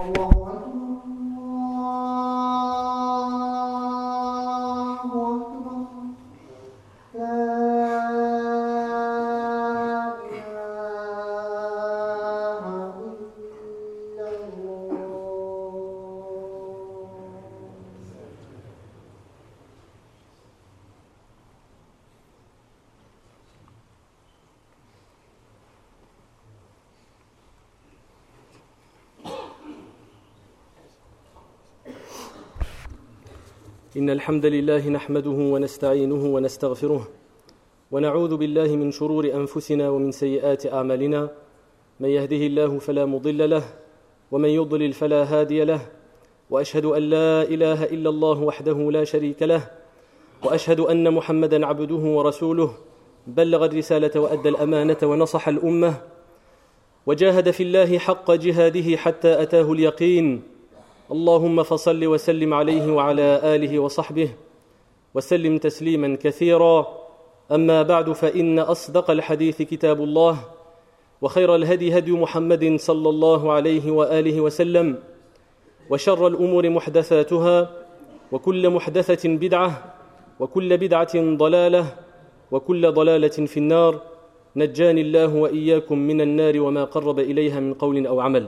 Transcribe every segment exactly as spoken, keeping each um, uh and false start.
إن الحمد لله نحمده ونستعينه ونستغفره ونعوذ بالله من شرور أنفسنا ومن سيئات أعمالنا. من يهده الله فلا مضل له ومن يضلل فلا هادي له، وأشهد أن لا إله إلا الله وحده لا شريك له، وأشهد أن محمدًا عبده ورسوله بلغ الرسالة وأدى الأمانة ونصح الأمة وجاهد في الله حق جهاده حتى أتاه اليقين. اللهم فصل وسلم عليه وعلى آله وصحبه وسلم تسليما كثيرا. أما بعد، فإن أصدق الحديث كتاب الله، وخير الهدي هدي محمد صلى الله عليه وآله وسلم، وشر الأمور محدثاتها، وكل محدثة بدعة، وكل بدعة ضلالة، وكل ضلالة في النار. نجاني الله وإياكم من النار وما قرب إليها من قول أو عمل.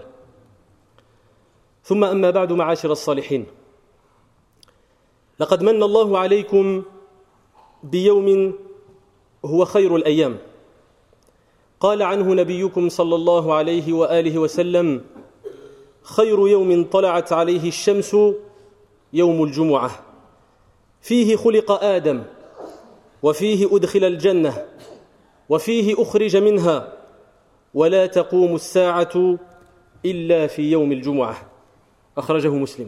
ثم أما بعد، معاشر الصالحين، لقد من الله عليكم بيوم هو خير الأيام. قال عنه نبيكم صلى الله عليه وآله وسلم: خير يوم طلعت عليه الشمس يوم الجمعة، فيه خلق آدم، وفيه أدخل الجنة، وفيه أخرج منها، ولا تقوم الساعة إلا في يوم الجمعة. أخرجه مسلم.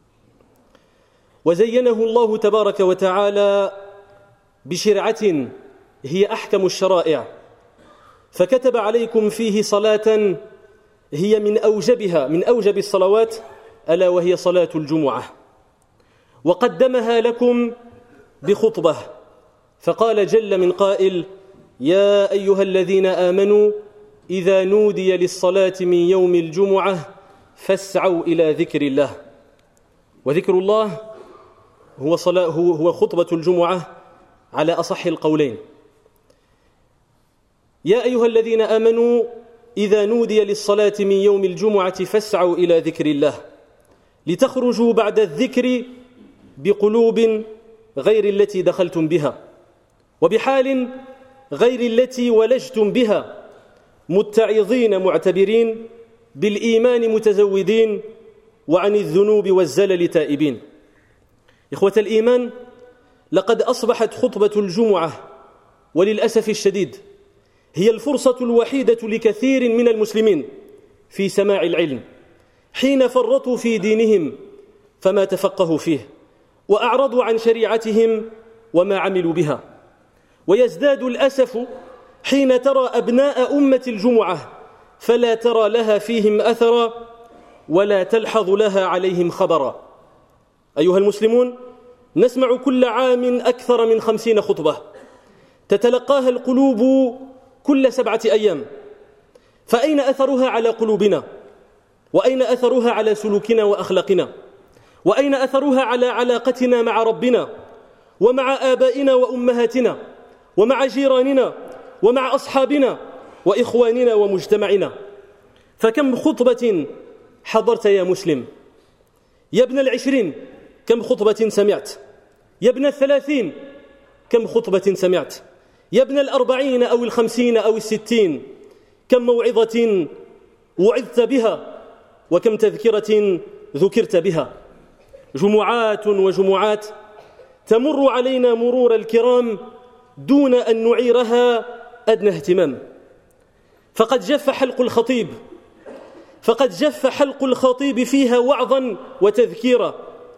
وزينه الله تبارك وتعالى بشرعة هي أحكم الشرائع، فكتب عليكم فيه صلاة هي من أوجبها من أوجب الصلوات، ألا وهي صلاة الجمعة، وقدمها لكم بخطبة، فقال جل من قائل: يا أيها الذين آمنوا إذا نودي للصلاة من يوم الجمعة فاسعوا إلى ذكر الله. وذكر الله هو صلاة هو هو خطبة الجمعة على أصح القولين. يا أيها الذين آمنوا إذا نودي للصلاة من يوم الجمعة فاسعوا إلى ذكر الله، لتخرجوا بعد الذكر بقلوب غير التي دخلتم بها، وبحال غير التي ولجتم بها، متعظين معتبرين، بالإيمان متزودين، وعن الذنوب والزلل تائبين. إخوة الإيمان، لقد أصبحت خطبة الجمعة وللأسف الشديد هي الفرصة الوحيدة لكثير من المسلمين في سماع العلم، حين فرطوا في دينهم فما تفقهوا فيه، وأعرضوا عن شريعتهم وما عملوا بها. ويزداد الأسف حين ترى أبناء أمة الجمعة فلا ترى لها فيهم أثرا، ولا تلحظ لها عليهم خبرا. أيها المسلمون، نسمع كل عام أكثر من خمسين خطبة تتلقاها القلوب كل سبعة أيام، فأين أثرها على قلوبنا؟ وأين أثرها على سلوكنا وأخلاقنا؟ وأين أثرها على علاقتنا مع ربنا ومع آبائنا وأمهاتنا ومع جيراننا ومع أصحابنا وإخواننا ومجتمعنا؟ فكم خطبة حضرت يا مسلم؟ يا ابن العشرين، كم خطبة سمعت؟ يا ابن الثلاثين، كم خطبة سمعت؟ يا ابن الأربعين أو الخمسين أو الستين، كم موعظة وعظت بها؟ وكم تذكرة ذكرت بها؟ جمعات وجمعات تمر علينا مرور الكرام دون أن نعيرها أدنى اهتمام. فقد جف حلق الخطيب فقد جف حلق الخطيب فيها وعظا وتذكيرا،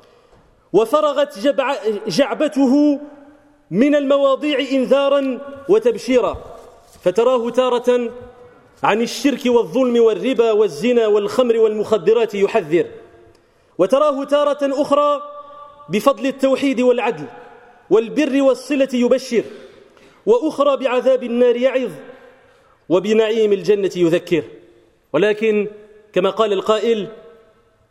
وفرغت جبع جعبته من المواضيع إنذارا وتبشيرا، فتراه تارة عن الشرك والظلم والربا والزنا والخمر والمخدرات يحذر، وتراه تارة أخرى بفضل التوحيد والعدل والبر والصلة يبشر، وأخرى بعذاب النار يعظ، وبنعيم الجنة يذكر. ولكن كما قال القائل: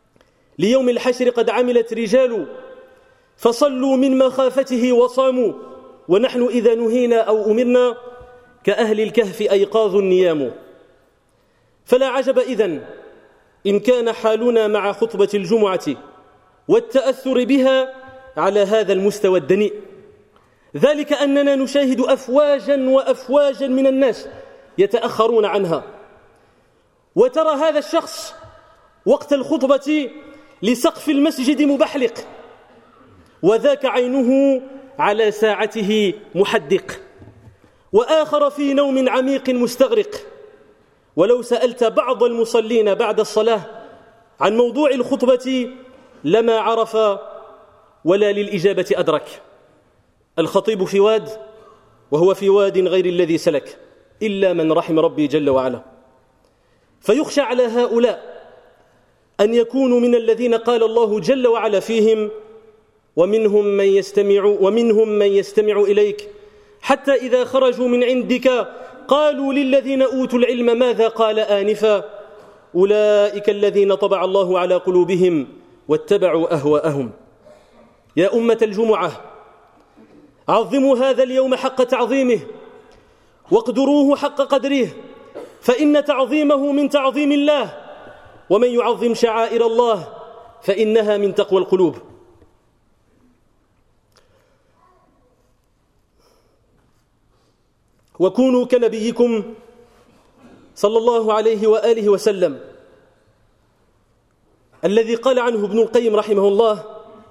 ليوم الحشر قد عملت رجال فصلوا من مخافته وصاموا، ونحن إذا نهينا أو أمرنا كأهل الكهف أيقاظ نيام. فلا عجب إذن إن كان حالنا مع خطبة الجمعة والتأثر بها على هذا المستوى الدنيء، ذلك أننا نشاهد أفواجا وأفواجا من الناس يتأخرون عنها، وترى هذا الشخص وقت الخطبة لسقف المسجد مبحلق، وذاك عينه على ساعته محدق، وآخر في نوم عميق مستغرق. ولو سألت بعض المصلين بعد الصلاة عن موضوع الخطبة لما عرف ولا للإجابة أدرك. الخطيب في واد وهو في واد غير الذي سلك إلا من رحم ربي جل وعلا. فيخشى على هؤلاء أن يكونوا من الذين قال الله جل وعلا فيهم: ومنهم من يستمع ومنهم من يستمع إليك حتى إذا خرجوا من عندك قالوا للذين أوتوا العلم ماذا قال آنفا أولئك الذين طبع الله على قلوبهم واتبعوا أهواءهم. يا أمة الجمعة، عظموا هذا اليوم حق تعظيمه واقدروه حق قدره، فإن تعظيمه من تعظيم الله، ومن يعظم شعائر الله فإنها من تقوى القلوب. وكونوا كنبيكم صلى الله عليه وآله وسلم الذي قال عنه ابن القيم رحمه الله: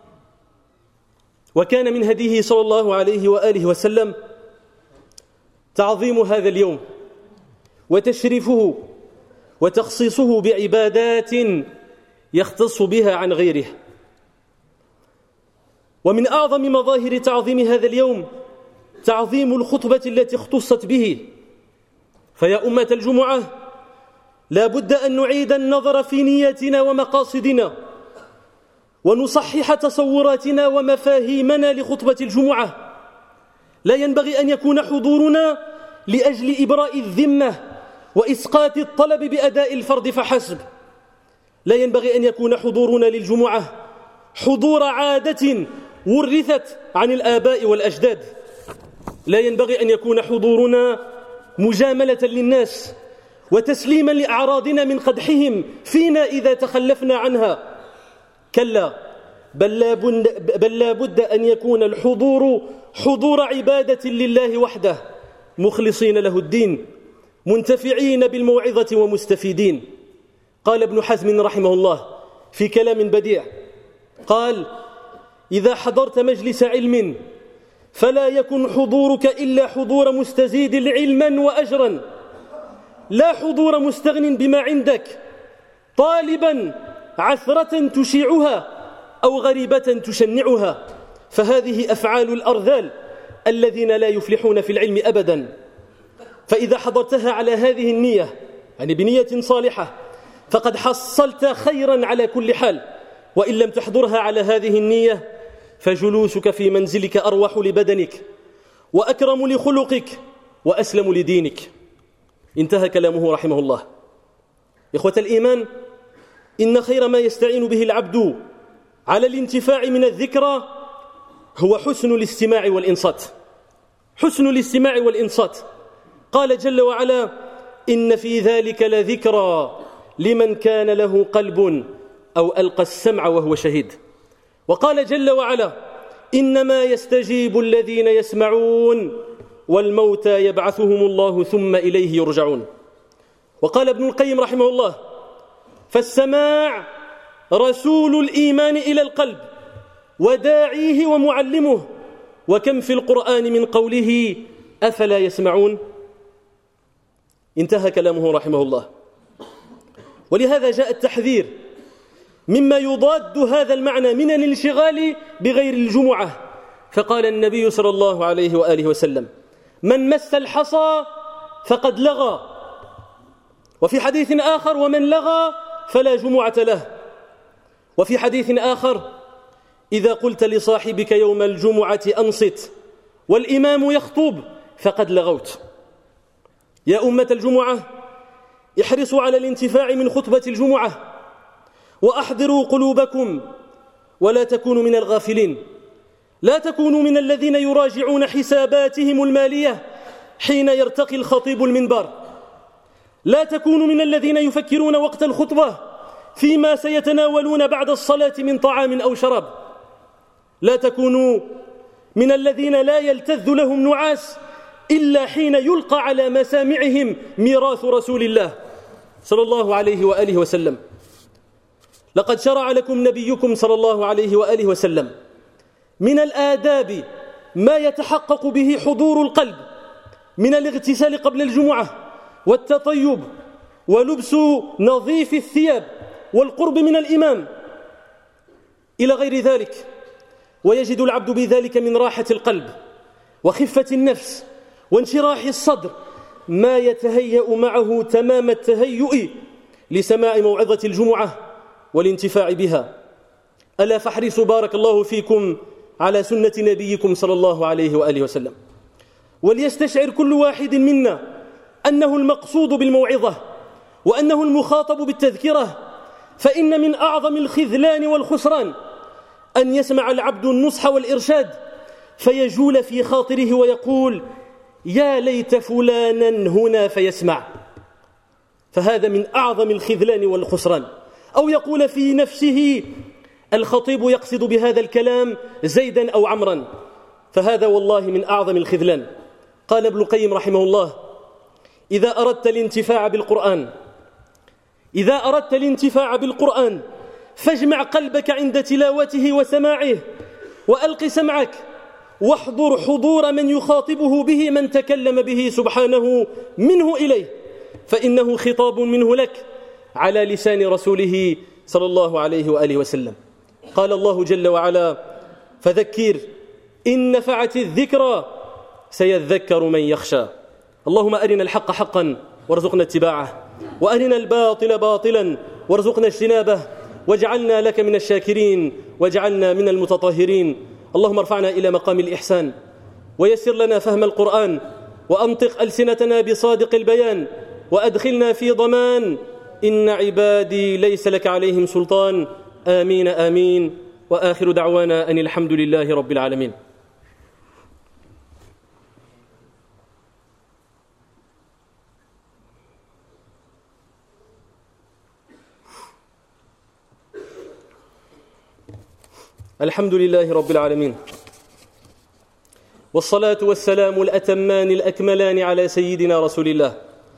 وكان من هديه صلى الله عليه وآله وسلم تعظيم هذا اليوم وتشريفه وتخصيصه بعبادات يختص بها عن غيره. ومن أعظم مظاهر تعظيم هذا اليوم تعظيم الخطبة التي اختصت به. فيا أمة الجمعة، لا بد أن نعيد النظر في نياتنا ومقاصدنا، ونصحح تصوراتنا ومفاهيمنا لخطبة الجمعة. لا ينبغي أن يكون حضورنا لأجل إبراء الذمة وإسقاط الطلب بأداء الفرض فحسب. لا ينبغي أن يكون حضورنا للجمعة حضور عادة ورثت عن الآباء والأجداد. لا ينبغي أن يكون حضورنا مجاملة للناس وتسليما لأعراضنا من قدحهم فينا إذا تخلفنا عنها. كلا، بل لا بد, بل لا بد أن يكون الحضور حضور عبادة لله وحده، مخلصين له الدين، منتفعين بالموعظة ومستفيدين. قال ابن حزم رحمه الله في كلام بديع، قال: إذا حضرت مجلس علم فلا يكن حضورك إلا حضور مستزيد علما وأجرا، لا حضور مستغن بما عندك طالبا عثرة تشيعها أو غريبة تشنعها، فهذه أفعال الأرذال الذين لا يفلحون في العلم أبدا. فإذا حضرتها على هذه النية، يعني بنية صالحة، فقد حصلت خيرا على كل حال. وإن لم تحضرها على هذه النية فجلوسك في منزلك أروح لبدنك وأكرم لخلقك وأسلم لدينك. انتهى كلامه رحمه الله. إخوة الإيمان، إن خير ما يستعين به العبد على الانتفاع من الذكرى هو حسن الاستماع والإنصات. حسن الاستماع والإنصات. قال جل وعلا: إن في ذلك لذكرى لمن كان له قلب أو ألقى السمع وهو شهيد. وقال جل وعلا: إنما يستجيب الذين يسمعون والموتى يبعثهم الله ثم إليه يرجعون. وقال ابن القيم رحمه الله: فالسماع رسول الإيمان إلى القلب وداعيه ومعلمه، وكم في القرآن من قوله أفلا يسمعون. انتهى كلامه رحمه الله. ولهذا جاء التحذير مما يضاد هذا المعنى من الانشغال بغير الجمعة، فقال النبي صلى الله عليه وآله وسلم: من مس الحصى فقد لغى. وفي حديث آخر: ومن لغى فلا جمعة له. وفي حديث آخر: إذا قلت لصاحبك يوم الجمعة أنصت والإمام يخطب فقد لغوت. يا أمة الجمعة، احرصوا على الانتفاع من خطبة الجمعة، وأحضروا قلوبكم ولا تكونوا من الغافلين. لا تكونوا من الذين يراجعون حساباتهم المالية حين يرتقي الخطيب المنبر. لا تكونوا من الذين يفكرون وقت الخطبة فيما سيتناولون بعد الصلاة من طعام أو شراب. لا تكونوا من الذين لا يلتذ لهم نعاس إلا حين يلقى على مسامعهم ميراث رسول الله صلى الله عليه وآله وسلم. لقد شرع لكم نبيكم صلى الله عليه وآله وسلم من الآداب ما يتحقق به حضور القلب من الاغتسال قبل الجمعة والتطيب ولبس نظيف الثياب والقرب من الإمام إلى غير ذلك. ويجد العبد بذلك من راحة القلب وخفة النفس وانشراح الصدر ما يتهيأ معه تمام التهيؤ لسماع موعظة الجمعة والانتفاع بها. ألا فاحرصوا بارك الله فيكم على سنة نبيكم صلى الله عليه وآله وسلم. وليستشعر كل واحد منا أنه المقصود بالموعظة وأنه المخاطب بالتذكرة، فإن من أعظم الخذلان والخسران أن يسمع العبد النصح والإرشاد فيجول في خاطره ويقول يا ليت فلانا هنا فيسمع، فهذا من أعظم الخذلان والخسران. أو يقول في نفسه الخطيب يقصد بهذا الكلام زيدا أو عمرا، فهذا والله من أعظم الخذلان. قال ابن القيم رحمه الله إذا أردت الانتفاع بالقرآن إذا أردت الانتفاع بالقرآن فاجمع قلبك عند تلاوته وسماعه وألق سمعك واحضر حضور من يخاطبه به من تكلم به سبحانه منه إليه، فإنه خطاب منه لك على لسان رسوله صلى الله عليه وآله وسلم. قال الله جل وعلا فذكر إن نفعت الذكرى سيذكر من يخشى. اللهم أرنا الحق حقا وارزقنا اتباعه وأرنا الباطل باطلا وارزقنا اجتنابه واجعلنا لك من الشاكرين واجعلنا من المتطهرين. اللهم ارفعنا إلى مقام الإحسان ويسر لنا فهم القرآن وأنطق ألسنتنا بصادق البيان وأدخلنا في ضمان إن عبادي ليس لك عليهم سلطان. آمين آمين. وآخر دعوانا أن الحمد لله رب العالمين. الحمد لله رب العالمين والصلاة والسلام الأتمان الأكملان على سيدنا رسول الله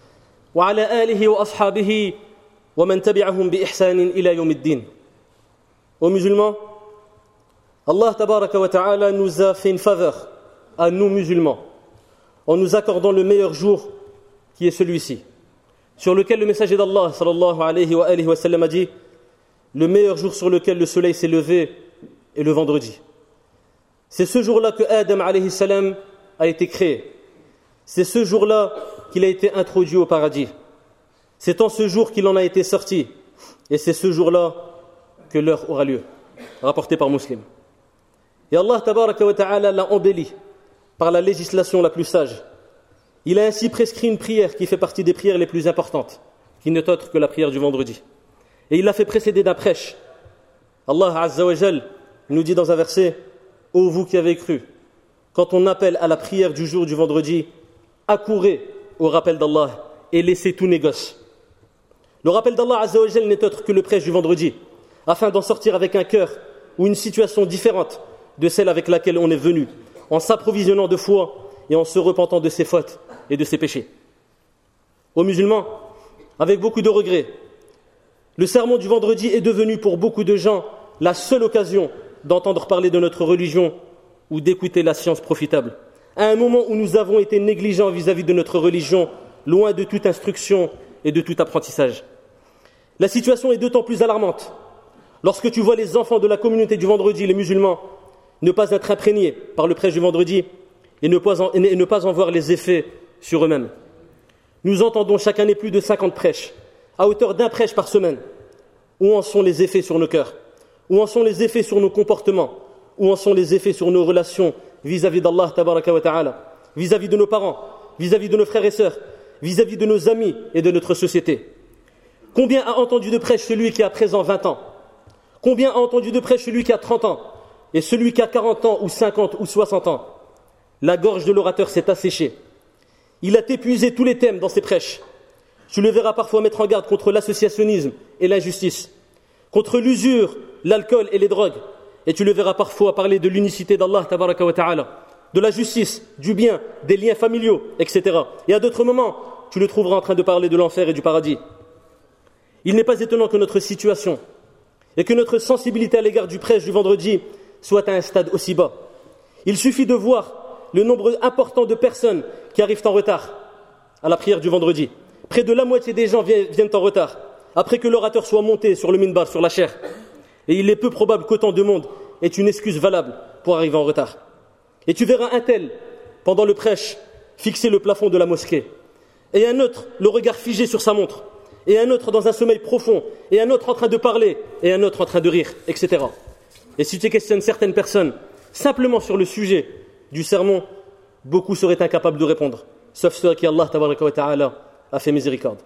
وعلى آله وأصحابه ومن تبعهم بإحسان إلى يوم الدين. Aux musulmans, Allah tabaraka wa ta'ala nous a fait une faveur à nous musulmans en nous accordant le meilleur jour qui est celui-ci, sur lequel le messager d'Allah sallallahu alayhi wa alihi wa sallam a dit le meilleur jour sur lequel le soleil s'est levé est le vendredi. C'est ce jour-là que Adam alayhi salam a été créé. C'est ce jour-là qu'il a été introduit au paradis. C'est en ce jour qu'il en a été sorti. Et c'est ce jour-là que l'heure aura lieu. Rapporté par Muslim. Et Allah tabaraka wa ta'ala l'a embelli par la législation la plus sage. Il a ainsi prescrit une prière qui fait partie des prières les plus importantes, qui n'est autre que la prière du vendredi. Et il l'a fait précéder d'un prêche. Allah azza wa jal nous dit dans un verset ô vous qui avez cru, quand on appelle à la prière du jour du vendredi, accourez au rappel d'Allah et laissez tout négoce. Le rappel d'Allah azza wa jal n'est autre que le prêche du vendredi, afin d'en sortir avec un cœur ou une situation différente de celle avec laquelle on est venu, en s'approvisionnant de foi et en se repentant de ses fautes et de ses péchés. Aux musulmans, avec beaucoup de regrets, le sermon du vendredi est devenu pour beaucoup de gens la seule occasion d'entendre parler de notre religion ou d'écouter la science profitable, à un moment où nous avons été négligents vis-à-vis de notre religion, loin de toute instruction et de tout apprentissage. La situation est d'autant plus alarmante lorsque tu vois les enfants de la communauté du vendredi, les musulmans, ne pas être imprégnés par le prêche du vendredi et ne pas en, et ne pas en voir les effets sur eux-mêmes. Nous entendons chaque année plus de cinquante prêches, à hauteur d'un prêche par semaine. Où en sont les effets sur nos cœurs? Où en sont les effets sur nos comportements? Où en sont les effets sur nos relations vis-à-vis d'Allah tabaraka wa ta'ala, vis-à-vis de nos parents, vis-à-vis de nos frères et sœurs, vis-à-vis de nos amis et de notre société? Combien a entendu de prêche celui qui a à présent vingt ans, Combien a entendu de prêche celui qui a trente ans et celui qui a quarante ans ou cinquante ou soixante ans? La gorge de l'orateur s'est asséchée. Il a épuisé tous les thèmes dans ses prêches. Tu le verras parfois mettre en garde contre l'associationnisme et l'injustice, contre l'usure, l'alcool et les drogues. Et tu le verras parfois parler de l'unicité d'Allah, tabaraka wa ta'ala, de la justice, du bien, des liens familiaux, et cetera. Et à d'autres moments, tu le trouveras en train de parler de l'enfer et du paradis. Il n'est pas étonnant que notre situation et que notre sensibilité à l'égard du prêche du vendredi soit à un stade aussi bas. Il suffit de voir le nombre important de personnes qui arrivent en retard à la prière du vendredi. Près de la moitié des gens viennent en retard, après que l'orateur soit monté sur le minbar, sur la chaire. Et il est peu probable qu'autant de monde ait une excuse valable pour arriver en retard. Et tu verras un tel, pendant le prêche, fixer le plafond de la mosquée, et un autre, le regard figé sur sa montre, et un autre dans un sommeil profond, et un autre en train de parler, et un autre en train de rire, et cetera. Et si tu questionnes certaines personnes, simplement sur le sujet du sermon, beaucoup seraient incapables de répondre, sauf ceux à qui Allah tabaraka wa ta'ala a fait miséricorde.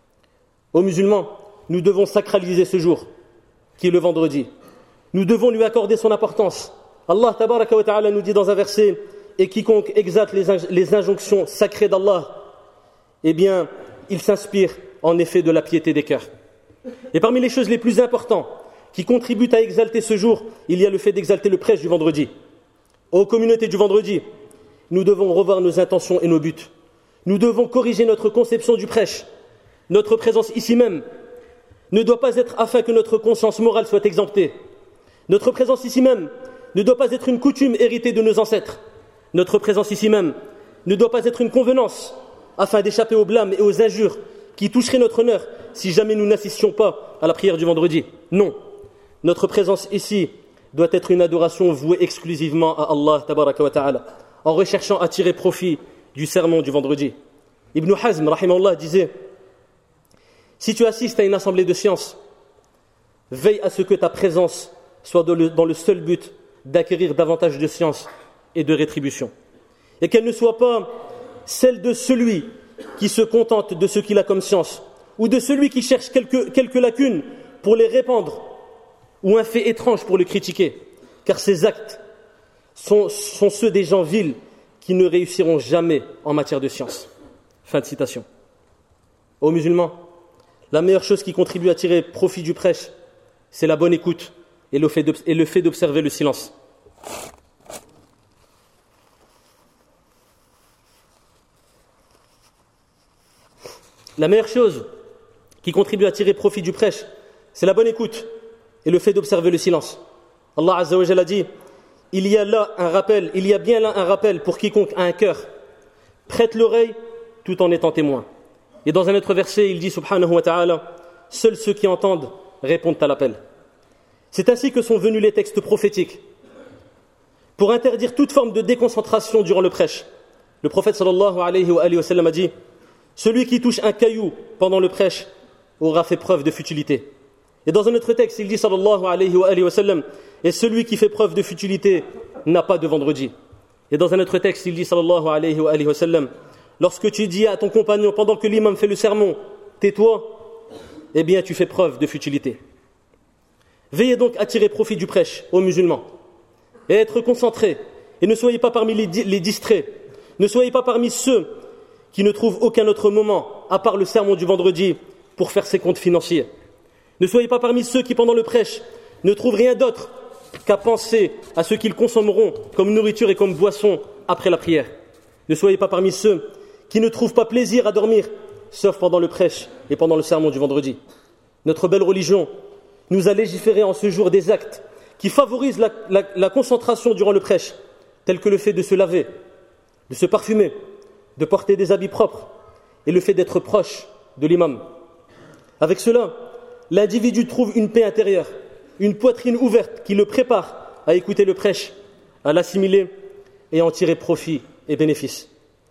Aux musulmans, nous devons sacraliser ce jour, qui est le vendredi. Nous devons lui accorder son importance. Allah tabaraka wa ta'ala nous dit dans un verset, et quiconque exalte les, inj- les injonctions sacrées d'Allah, eh bien, il s'inspire en effet de la piété des cœurs. Et parmi les choses les plus importantes qui contribuent à exalter ce jour, il y a le fait d'exalter le prêche du vendredi. Aux communautés du vendredi, nous devons revoir nos intentions et nos buts. Nous devons corriger notre conception du prêche. Notre présence ici même ne doit pas être afin que notre conscience morale soit exemptée. Notre présence ici même ne doit pas être une coutume héritée de nos ancêtres. Notre présence ici même ne doit pas être une convenance afin d'échapper aux blâmes et aux injures qui toucheraient notre honneur si jamais nous n'assistions pas à la prière du vendredi. Non, notre présence ici doit être une adoration vouée exclusivement à Allah tabaraka wa ta'ala, en recherchant à tirer profit du sermon du vendredi. Ibn Hazm, rahimahullah, disait: si tu assistes à une assemblée de sciences, veille à ce que ta présence soit dans le, dans le seul but d'acquérir davantage de science et de rétribution, et qu'elle ne soit pas celle de celui qui se contente de ce qu'il a comme science, ou de celui qui cherche quelques, quelques lacunes pour les répandre, ou un fait étrange pour le critiquer, car ces actes sont, sont ceux des gens vils qui ne réussiront jamais en matière de science. Fin de citation. Aux musulmans, la meilleure chose qui contribue à tirer profit du prêche, c'est la bonne écoute et le fait, et le fait d'observer le silence. La meilleure chose qui contribue à tirer profit du prêche, c'est la bonne écoute et le fait d'observer le silence. Allah Azza wa Jalla a dit: il y a là un rappel, il y a bien là un rappel pour quiconque a un cœur. Prête l'oreille tout en étant témoin. Et dans un autre verset, il dit subhanahu wa ta'ala: seuls ceux qui entendent répondent à l'appel. C'est ainsi que sont venus les textes prophétiques pour interdire toute forme de déconcentration durant le prêche. Le prophète sallallahu alayhi wa, alayhi wa sallam a dit: celui qui touche un caillou pendant le prêche aura fait preuve de futilité. Et dans un autre texte, il dit sallallahu alayhi wa, alayhi wa sallam: et celui qui fait preuve de futilité n'a pas de vendredi. Et dans un autre texte, il dit sallallahu alayhi wa, alayhi wa sallam: lorsque tu dis à ton compagnon pendant que l'imam fait le sermon, tais-toi, eh bien tu fais preuve de futilité. Veillez donc à tirer profit du prêche aux musulmans et à être concentrés, et ne soyez pas parmi les, di- les distraits, ne soyez pas parmi ceux qui ne trouvent aucun autre moment à part le sermon du vendredi pour faire ses comptes financiers. Ne soyez pas parmi ceux qui pendant le prêche ne trouvent rien d'autre qu'à penser à ce qu'ils consommeront comme nourriture et comme boisson après la prière. Ne soyez pas parmi ceux qui ne trouvent pas plaisir à dormir sauf pendant le prêche et pendant le sermon du vendredi. Notre belle religion nous a légiféré en ce jour des actes qui favorisent la, la, la concentration durant le prêche, tels que le fait de se laver, de se parfumer, de porter des habits propres et le fait d'être proche de l'imam. Avec cela, l'individu trouve une paix intérieure, une poitrine ouverte qui le prépare à écouter le prêche, à l'assimiler et à en tirer profit et bénéfice.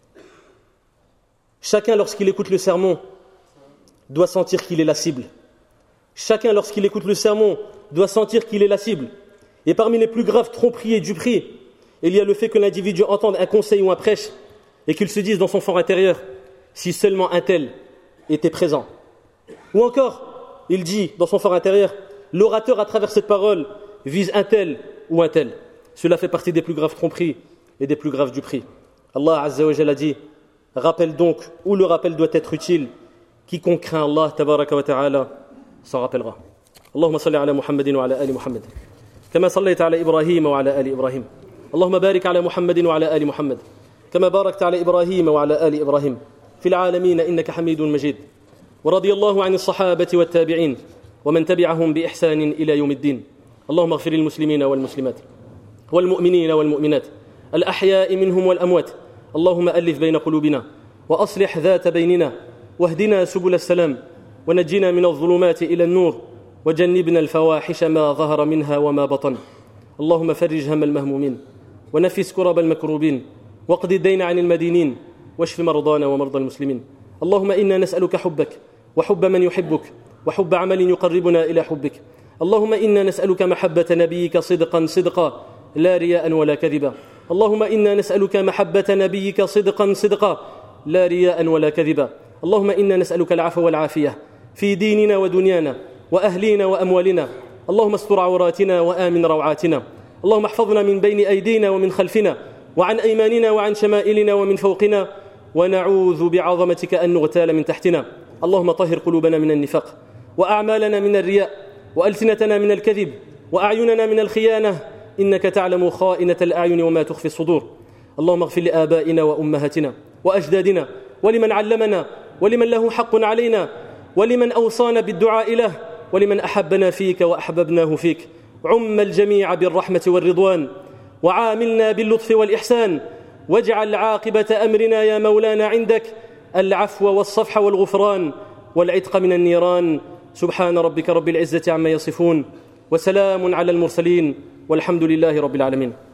Chacun, lorsqu'il écoute le sermon, doit sentir qu'il est la cible. Chacun, lorsqu'il écoute le sermon, doit sentir qu'il est la cible. Et parmi les plus graves tromperies et duperies, il y a le fait que l'individu entende un conseil ou un prêche et qu'il se dise dans son fort intérieur: si seulement un tel était présent. Ou encore, il dit dans son fort intérieur: l'orateur à travers cette parole vise un tel ou un tel. Cela fait partie des plus graves tromperies et des plus graves duperies. Allah Azza wa Jalla a dit, rappelle donc, où le rappel doit être utile, quiconque craint Allah tabaraka wa ta'ala s'en rappellera. Allahumma salli ala Muhammadin wa ala ali Muhammad. كما صليت على إبراهيم وعلى آل إبراهيم اللهم بارك على محمد وعلى آل محمد كما باركت على إبراهيم وعلى آل إبراهيم في العالمين إنك حميد مجيد ورضي الله عن الصحابة والتابعين ومن تبعهم بإحسان إلى يوم الدين اللهم اغفر للمسلمين والمسلمات والمؤمنين والمؤمنات الأحياء منهم والأموات اللهم ألف بين قلوبنا وأصلح ذات بيننا واهدنا سبل السلام ونجنا من الظلمات إلى النور وجنبنا الفواحش ما ظهر منها وما بطن اللهم فرج هم المهمومين ونفس كرب المكروبين واقض الدين عن المدينين واشف مرضانا ومرضى المسلمين اللهم إنا نسألك حبك وحب من يحبك وحب عمل يقربنا إلى حبك اللهم إنا نسألك محبة نبيك صدقا صدقا لا رياء ولا كذبا اللهم إنا نسألك محبة نبيك صدقا صدقا لا رياء ولا كذبا اللهم إنا نسألك العفو والعافية في ديننا ودنيانا وأهلينا وأموالنا اللهم استر عوراتنا وآمن روعاتنا اللهم احفظنا من بين أيدينا ومن خلفنا وعن أيماننا وعن شمائلنا ومن فوقنا ونعوذ بعظمتك أن نغتال من تحتنا اللهم طهر قلوبنا من النفاق وأعمالنا من الرياء وألسنتنا من الكذب وأعيننا من الخيانة إنك تعلم خائنة الأعين وما تخفي الصدور اللهم اغفر لآبائنا وأمهاتنا وأجدادنا ولمن علمنا ولمن له حق علينا ولمن أوصانا بالدعاء له ولمن أحبنا فيك وأحببناه فيك عم الجميع بالرحمة والرضوان وعاملنا باللطف والإحسان واجعل عاقبة أمرنا يا مولانا عندك العفو والصفح والغفران والعتق من النيران سبحان ربك رب العزة عما يصفون وسلام على المرسلين والحمد لله رب العالمين